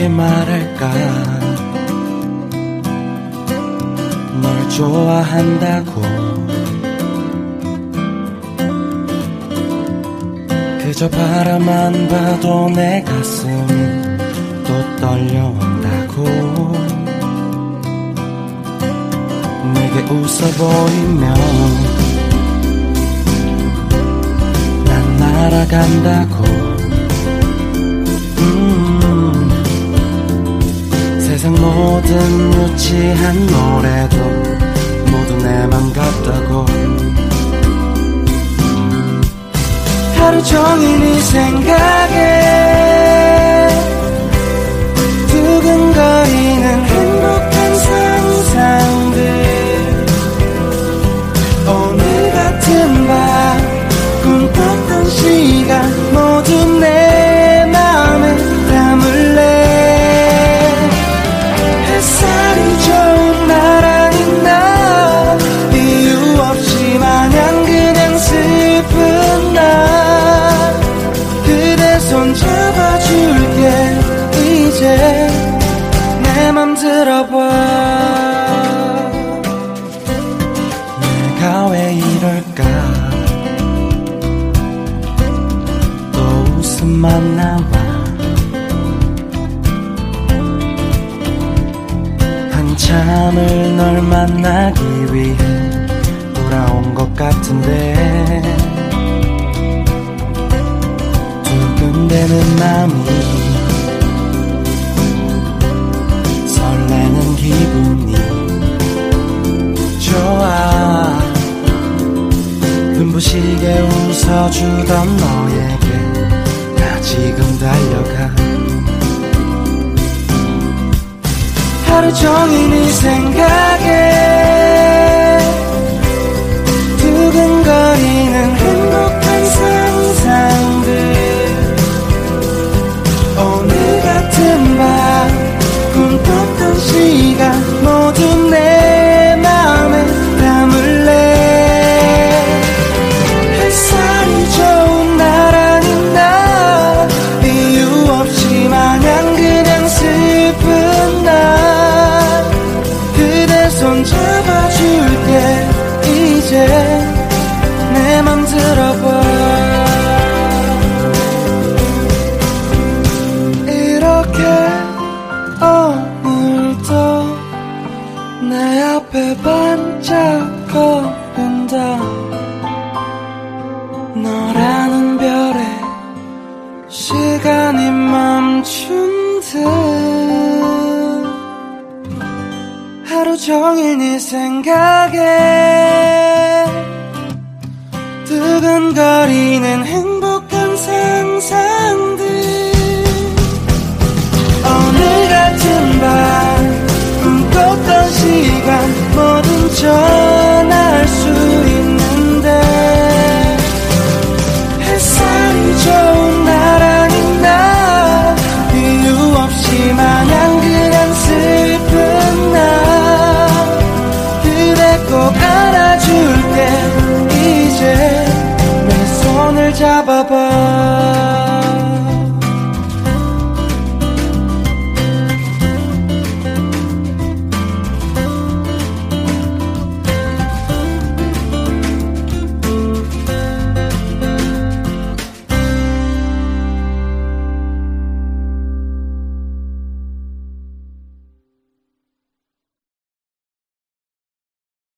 어떻게 말할까. 널 좋아한다고 그저 바라만 봐도 내 가슴이 또 떨려온다고. 내게 웃어 보이면 난 날아간다고. 세상 모든 유치한 노래도 모두 내 맘 같다고. 하루 종일 네 생각에 두근거리는 행복한 상상들. 오늘 같은 밤 꿈꿨던 시간 모두 내 맘에 담을래. 햇살이 좋은 날 아닌 날 이유 없이 마냥 그냥 슬픈 날 그대 손 잡아줄게. 이제 내 맘 들어봐. 내가 왜 이럴까. 또 웃음만 나와. 한참을 널 만나기 위해 돌아온 것 같은데 두근대는 맘이 설레는 기분이 좋아. 눈부시게 웃어주던 너에게 나 지금 달려가. 하루 종일 네 생각에 두근거리는 행복한 상상들. 오늘 같은 밤 꿈꿨던 시간 모두 내 맘에 담을래. 햇살이 좋은 날 아닌 날 이유 없이 마냥 그냥 슬픈 날 그대 손 잡아줄게. 이제 내 맘 들어봐. 이렇게 오늘도 내 앞에 반짝거린다. 너라는 별에 시간이 멈춘 듯. 하루 종일 네 생각에 두근거리는 행복한 상상들. 오늘 같은 밤 꿈꿨던 시간 뭐든 전할 수 있는데 햇살이 좋은 날 아닌 날 이유 없이 마냥 그냥 슬픈 날 그대 꼭 안아줄게. 이제 내 손을 잡아봐.